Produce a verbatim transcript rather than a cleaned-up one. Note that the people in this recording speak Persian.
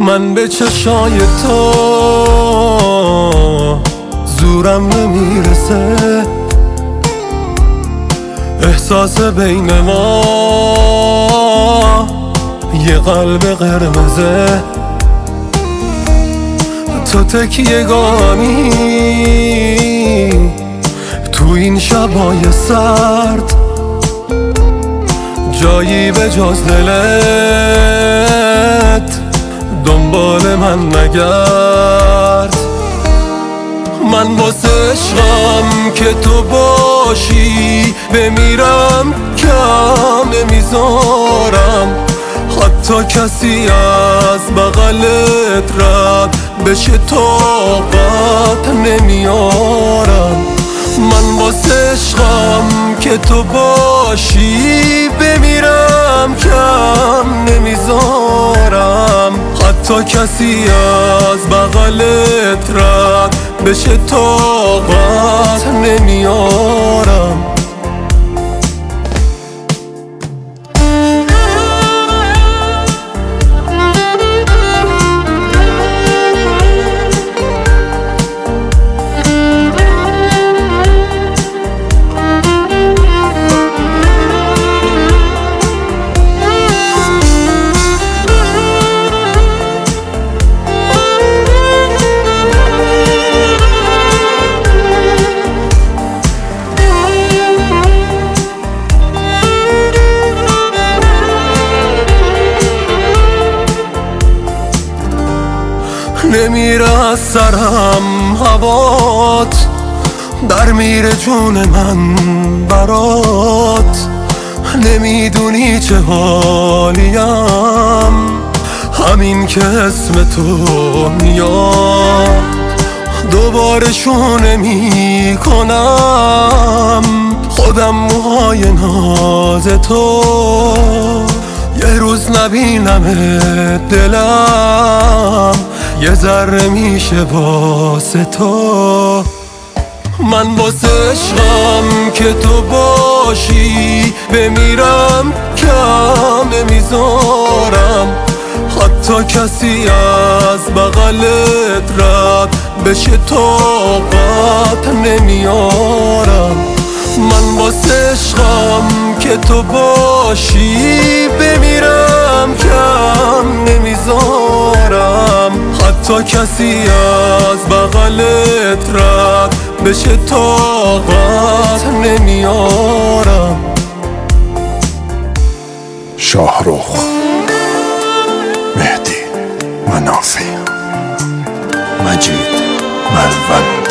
من به چشای تو زورم نمیرسه، احساس بین ما یه قلب قرمزه. تو تکیه گامی تو این شبای سرد، جایی به جز دلت دنبال من نگرد. من واسه عشقم که تو باشی بمیرم، کم نمیذارم حتی کسی از بغلت رد بشه، طاقت نمیارم. من واسه عشقم که تو باشی بمیرم، کم نمیذارم حتی کسی از بغلت رد بشه، طاقت نمیارم. نمیره از سرم هوات، در میره جون من برات. نمیدونی چه حالیم همین که اسم تو میاد. دوباره شونه میکنم خودم موهای ناز تو، یه روز نبینم دلم یه ذره میشه واسه تو. من واسه عشقم که تو باشی بمیرم، کم نمیذارم حتی کسی از بغلت رد بشه، طاقت نمیارم. من واسه عشقم که تو باشی بمیرم، کم نمیذارم حتی کسی از بغلت رد بشه، طاقت نمیارم. شاهرخ، مهدی منافی، مجید ملول.